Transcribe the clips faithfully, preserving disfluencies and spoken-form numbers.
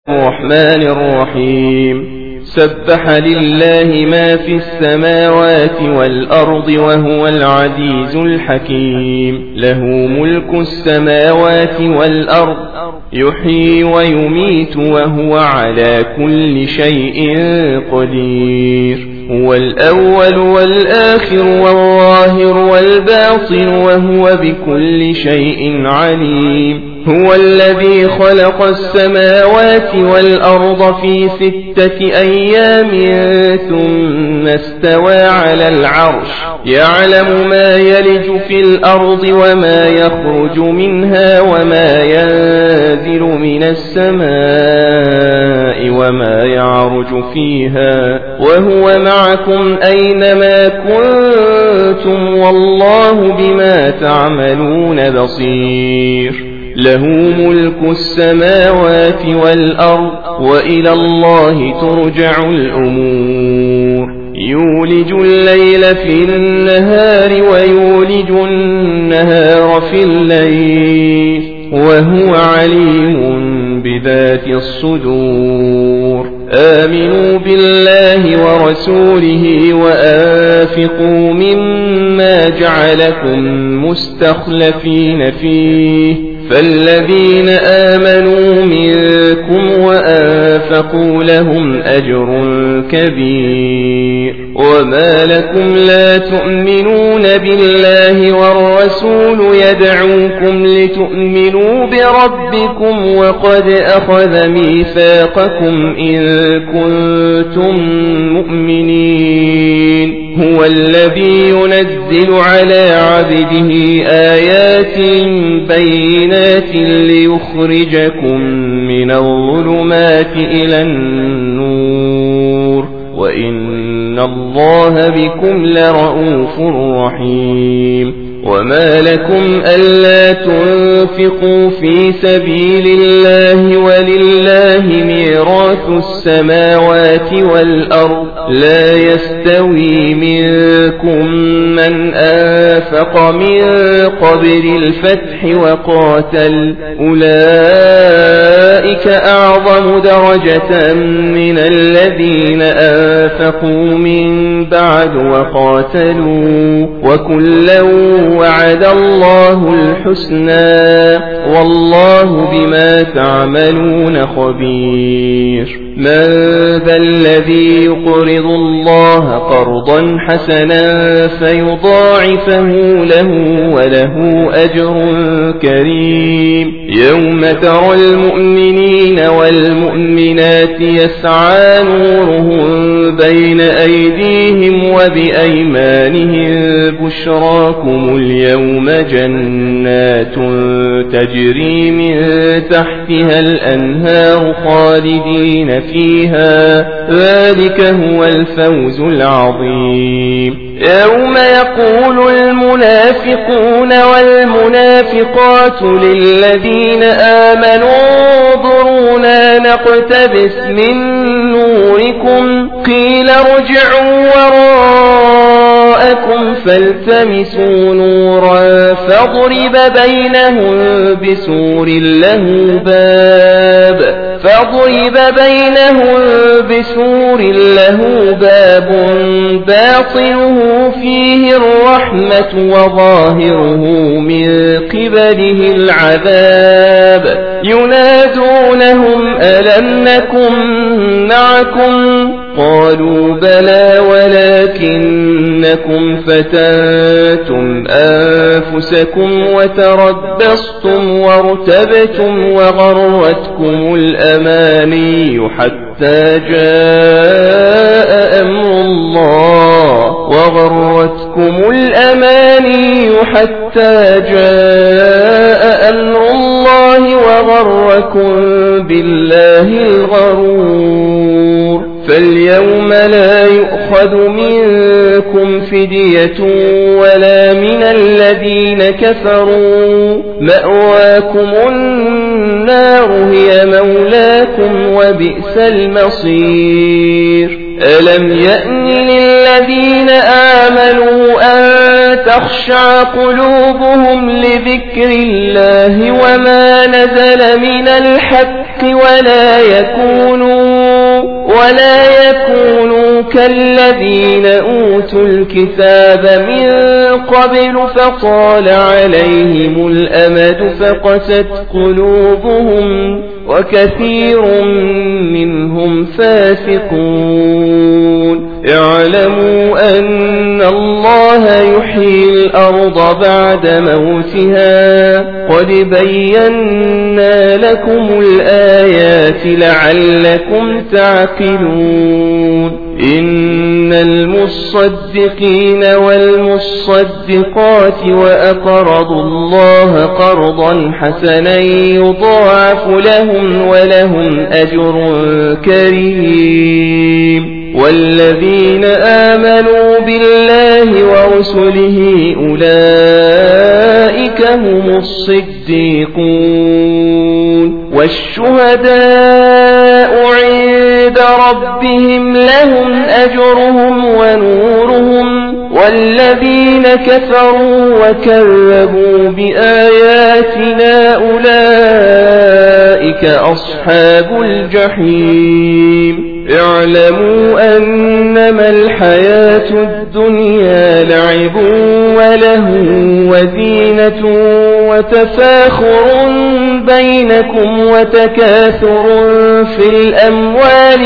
الرحمن الرحيم سبح لله ما في السماوات والأرض وهو العزيز الحكيم له ملك السماوات والأرض يحيي ويميت وهو على كل شيء قدير هو الأول والآخر والظاهر والباطن وهو بكل شيء عليم هو الذي خلق السماوات والأرض في ستة أيام ثم استوى على العرش يعلم ما يلج في الأرض وما يخرج منها وما ينزل من السماء وما يعرج فيها وهو معكم أينما كنتم والله بما تعملون بصير له ملك السماوات والأرض وإلى الله ترجع الأمور يولج الليل في النهار ويولج النهار في الليل وهو عليم بذات الصدور آمنوا بالله ورسوله وأنفقوا مما جعلكم مستخلفين فيه فالذين آمنوا منكم وأنفقوا لهم أجر كبير وما لكم لا تؤمنون بالله والرسول يدعوكم لتؤمنوا بربكم وقد أخذ ميثاقكم إن كنتم مؤمنين هو الذي ينزل على عبده آيات بينات ليخرجكم من الظلمات إلى النور وإن الله بكم لرؤوف رحيم وما لكم ألا تنفقوا في سبيل الله ولله ميراث السماوات والأرض لا يستوي منكم من أنفق من قبل الفتح وقاتل أولئك أعظم درجة من الذين أنفقوا من بعد وقاتلوا وكلا وعد الله الحسنى والله بما تعملون خبير من ذا الذي يقرض الله قرضا حسنا فيضاعفه له وله أجر كريم يوم ترى المؤمنين والمؤمنات يسعى نورهم بين أيديهم وبأيمانهم بشراكم اليوم جنات تجري من تحتها الأنهار خالدين فيها ذلك هو الفوز العظيم يوم يقول المنافقون والمنافقات للذين آمنوا انظرونا نقتبس من نوركم قيل ارجعوا وراءكم فالتمسوا نورا فاضرب بينهم بسور له باب فاضرب بينهم بسور له باب باطنه فيه الرحمة وظاهره من قبله العذاب ينادونهم ألم نكن معكم قالوا بلى ولكنكم فتنتم أنفسكم وتربصتم وارتبتم وغرتكم الأماني حتى جاء أمر الله وغرتكم الأماني حتى جاء أمر الله وغركم بالله الغرور فاليوم لا يؤخذ منكم فدية ولا من الذين كفروا مأواكم النار هي مولاكم وبئس المصير ألم يأن للذين آمنوا أن تخشع قلوبهم لذكر الله وما نزل من الحق ولا يكونوا ولا يكونوا كالذين أوتوا الكتاب من قبل فطال عليهم الأمد فقست قلوبهم وكثير منهم فاسقون. اعلموا أن الله يحيي الأرض بعد موتها قد بينا لكم الآيات لعلكم تعقلون. إن المصدقين والمصدقات وأقرضوا الله قرضا حسنا يضاعف لهم ولهم أجر كريم. والذين آمنوا بالله ورسله أولئك هم الصديقون والشهداء عند ربهم لهم أجرهم ونورهم. والذين كفروا وكذبوا بآياتنا أولئك أصحاب الجحيم. اعلموا أنما الحياة الدنيا لعب وله وزينة وتفاخر بينكم وتكاثر في الأموال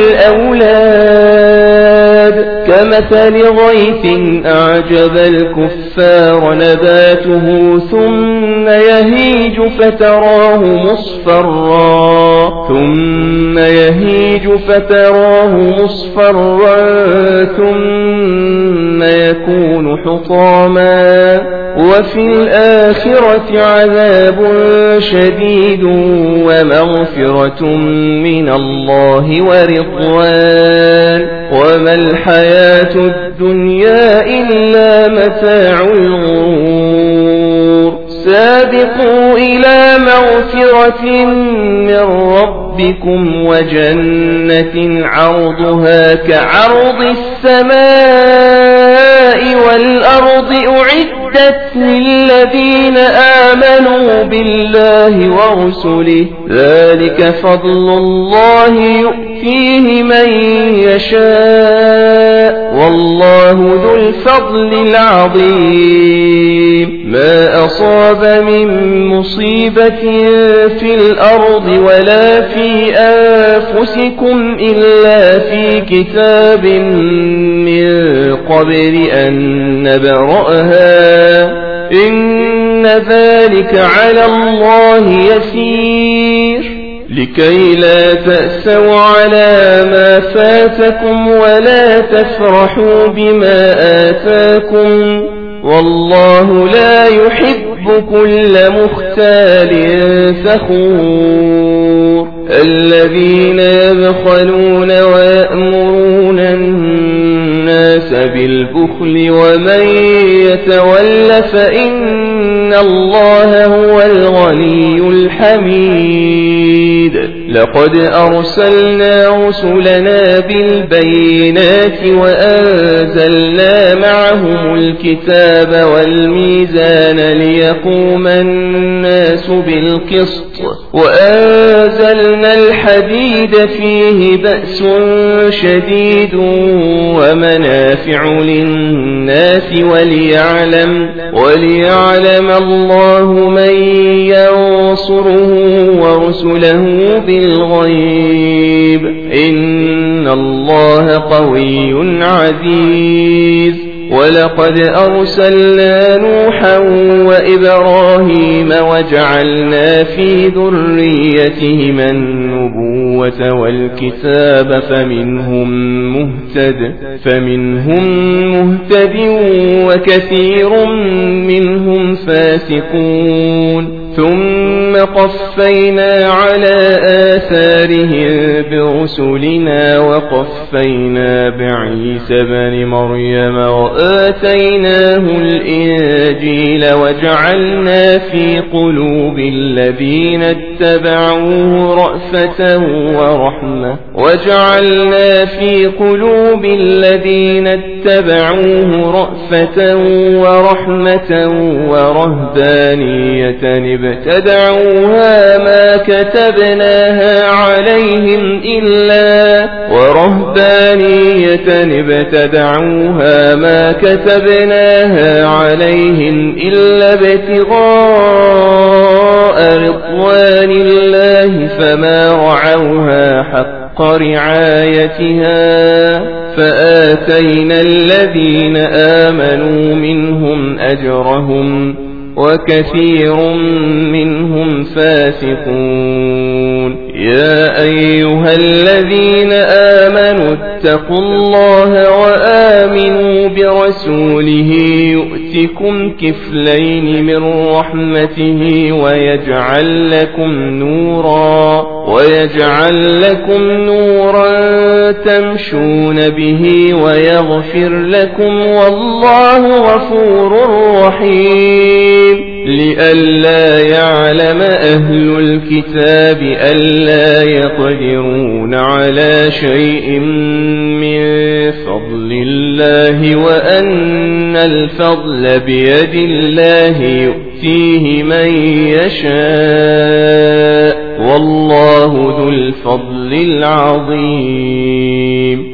والأولاد كمثل غيث أعجب الكفار نباته ثم يهيج فتراه مصفرا ثم يهيج فتراه مصفرا ثم يكون حطاما وفي الآخرة عذاب شديد ومغفرة من الله ورضوان وما الحياة الدنيا إلا متاع الغرور. سابقوا إلى مغفرة من ربكم وجنة عرضها كعرض السماء والأرض أعدت للذين آمنوا بالله ورسله ذلك فضل الله يؤتيه من يشاء والله ذو الفضل العظيم. ما أصاب من مصيبة في الأرض ولا في أنفسكم إلا في كتاب من قبل أن نبرأها إن ذلك على الله يسير. لكي لا تأسوا على ما فاتكم ولا تفرحوا بما آتاكم والله لا يحب كل مختال فخور. الذين يبخلون ويأمرون الناس بالبخل ومن يتول فإن الله هو الغني الحميد. لقد أرسلنا رسلنا بالبينات وأنزلنا معهم الكتاب والميزان ليقوم الناس بالقسط وأنزلنا الحديد فيه بأس شديد ومنافع للناس وليعلم وليعلم الله من ينصره ورسله بالغيب إن الله قوي عزيز. ولقد أرسلنا نوحا وإبراهيم وجعلنا في ذريتهما النبوة والكتاب فمنهم مهتد فمنهم مهتد وكثير منهم فاسقون. ثم قفينا على آثارهم برسلنا وقفينا بعيسى بن مريم وآتيناه الإنجيل وجعلنا في قلوب الذين اتبعوه رأفة ورحمة وجعلنا في قلوب الذين اتبعوه رأفة ورحمة ورهبانية ابتدعوها ما كتبناها عليهم إلا ورهبانية ابتدعوها ما كتبناها عليهم إلا ابتغاء رضوان الله فما رعوها حق رعايتها فآتينا الذين آمنوا منهم أجرهم وكثير منهم فاسقون يا أيها الذين آمنوا اتقوا الله وآمنوا برسوله يؤتكم كفلين من رحمته ويجعل لكم نورا ويجعل لكم نورا تمشون به ويغفر لكم والله غفور رحيم لئلا يعلم أهل الكتاب ألا يقدرون على شيء من فضل الله وأن الفضل بيد الله يؤتيه من يشاء والله ذو الفضل العظيم